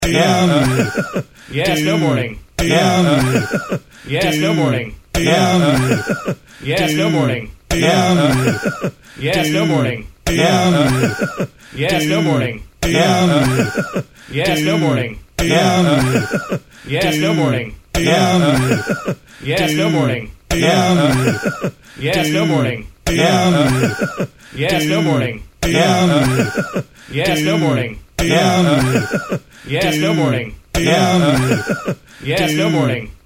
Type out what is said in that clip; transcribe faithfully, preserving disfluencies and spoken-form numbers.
Yeah. Yeah, snowboarding. Yeah. Yeah, snowboarding. Yeah. Yeah, snowboarding. Yeah. Yeah, snowboarding. Yeah. Yeah, snowboarding. Yeah. Yeah, snowboarding. Yeah. Yeah, snowboarding. Yeah. Yeah, snowboarding. Yeah. Yeah, snowboarding. Yeah. Yeah, snowboarding. Yeah. Yeah, snowboarding. Yeah. Yeah, snowboarding. Yeah. Yeah, snowboarding.